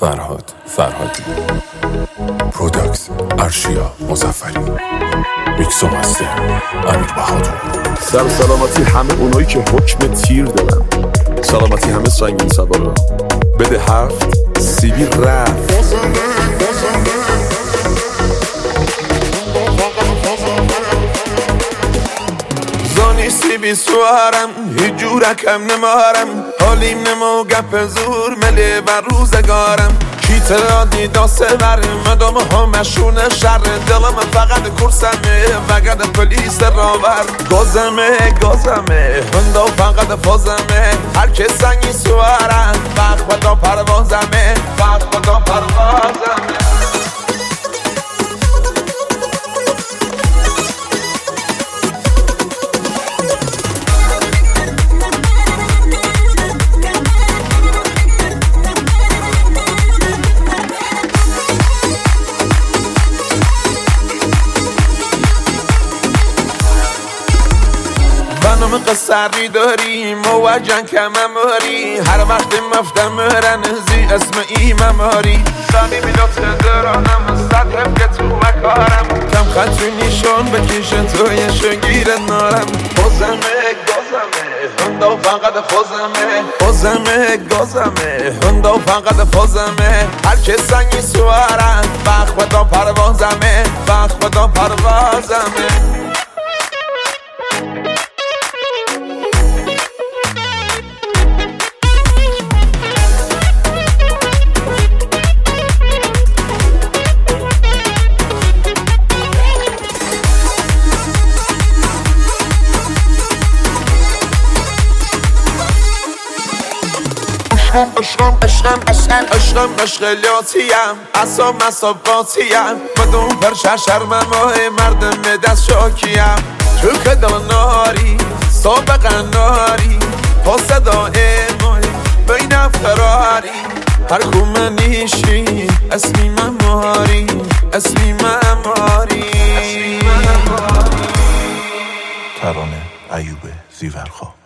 فرهاد فرهادی، پروداکس ارشیا مظفری، میکس و مستر امیر بهادر. سر سلامتی همه اونایی که حکم تیر دارن، سلامتی همه سنگین سوارا. بده 7 سیبی رفت. زانی سیبی سوارم هیچ جورکم نمارم، حالیم نمو گپ زور ملی بر روزگارم. کیت را دیدا سورم مدام همشون شر، دلم فقط کرسمه وگرد پلیس راور. گازمه هندا فقط فازمه، هر که سنگی سوارم وقت خدا پروازمه، وقت خدا پروازمه. خانم قصری داری موجن کمماری، هر وقت مفتم رنزی اسم ای مماری. زنی میلات درانم صد که تو مکارم، کم خطی نیشان بکشن توی شگیر نارم. گازمه هندا فقط گازمه هندا فقط فازمه، هر که سنگی سوارم وقت خدا پروازمه، وقت خدا پروازمه. عشقم مشغلاتیم، اصاب مسابقاتیم، بدون پرشه شرمم مردم دست شاکیم. تو که دل ناری سابقه ناری، تا صدای مای بین فراری. هر کومه نیشی اسمی مماری، اسمی مماری. ترانه ایوب زیورخواه.